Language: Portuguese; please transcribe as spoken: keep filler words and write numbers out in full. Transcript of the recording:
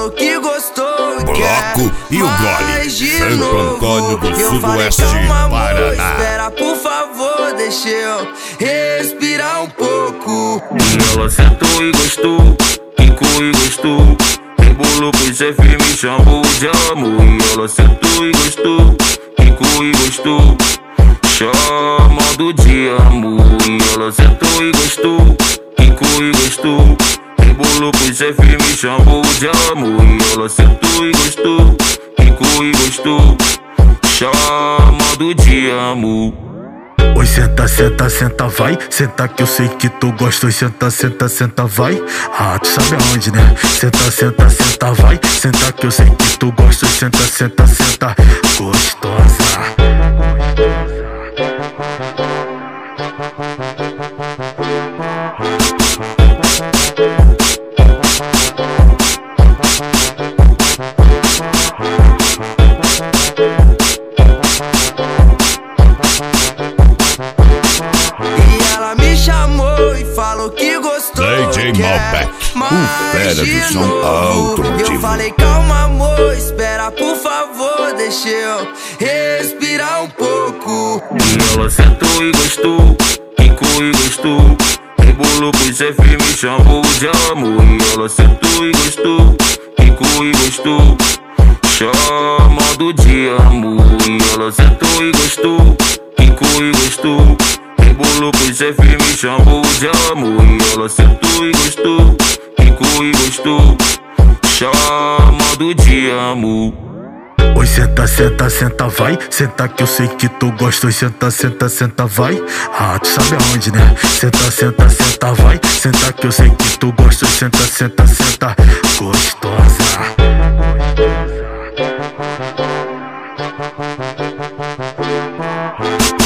falou que gostou e Bloco quer e o gole, mais de Santo novo. Antônio do Eu falei, Sudoeste, calma, amor, Paraná. espera, por favor, deixa eu respirar um pouco. E ela sentou e gostou, quicou e gostou, rebolou pro chefe, me chamou de amor. E ela sentou e gostou, quicou e gostou, chamando de amor. E ela sentou e gostou, quicou e gostou, rebolou pro chefe, me chamou de amor. E ela sentou e gostou, quicou e gostou, chamando de amor. Oi, senta, senta, senta, vai. Senta que eu sei que tu gosta. Oi, senta, senta, senta, vai. Ah, tu sabe aonde, né? Senta, senta, senta, vai. Senta que eu sei que tu gosta. Oi, senta, senta, senta, gostosa. Falou que gostou, D J Malbec, o fera do som automotivo. Eu falei, calma, amor, espera, por favor, deixa eu respirar um pouco. E ela sentou e gostou, quicou e gostou, rebolou pro chefe, me chamou de amor. E ela sentou e gostou, quicou e gostou, chamando de amor. E ela sentou e gostou, quicou e gostou, rebolou pro chefe, me chamou de amor. E ela sentou e gostou, quicou e gostou, chamando de amor. Oi, senta, senta, senta, vai. Senta que eu sei que tu gosta. Oi, senta, senta, senta, vai. Ah, tu sabe aonde, né? Senta, senta, senta, vai. Senta que eu sei que tu gosta. Oi, senta, senta, senta, gostosa. Gostosa.